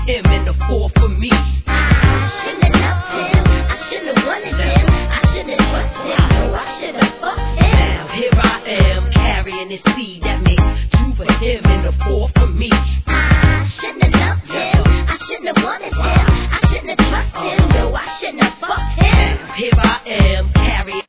him and the 4 for me. I shouldn't have loved him. I shouldn't have wanted him. I shouldn't have trusted him. No, I should have fucked him. Now here I am carrying this seed that makes 2 for him and the 4 for me.